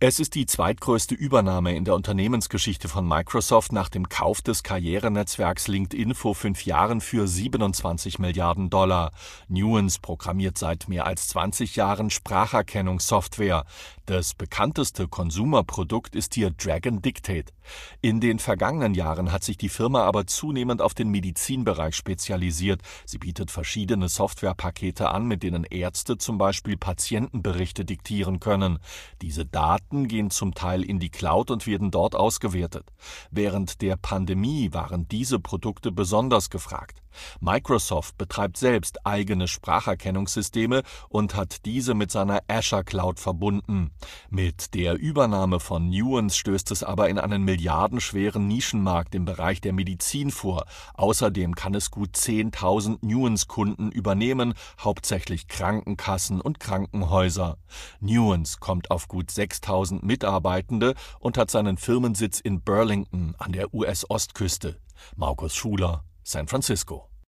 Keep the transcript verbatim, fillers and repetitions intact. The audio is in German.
Es ist die zweitgrößte Übernahme in der Unternehmensgeschichte von Microsoft nach dem Kauf des Karrierenetzwerks LinkedIn vor fünf Jahren für siebenundzwanzig Milliarden Dollar. Nuance programmiert seit mehr als zwanzig Jahren Spracherkennungssoftware. Das bekannteste Consumer-Produkt ist hier Dragon Dictate. In den vergangenen Jahren hat sich die Firma aber zunehmend auf den Medizinbereich spezialisiert. Sie bietet verschiedene Softwarepakete an, mit denen Ärzte zum Beispiel Patientenberichte diktieren können. Diese Daten gehen zum Teil in die Cloud und werden dort ausgewertet. Während der Pandemie waren diese Produkte besonders gefragt. Microsoft betreibt selbst eigene Spracherkennungssysteme und hat diese mit seiner Azure Cloud verbunden. Mit der Übernahme von Nuance stößt es aber in einen milliardenschweren Nischenmarkt im Bereich der Medizin vor. Außerdem kann es gut zehntausend Nuance-Kunden übernehmen, hauptsächlich Krankenkassen und Krankenhäuser. Nuance kommt auf gut sechstausend Mitarbeitende und hat seinen Firmensitz in Burlington an der U S-Ostküste. Markus Schuler, San Francisco.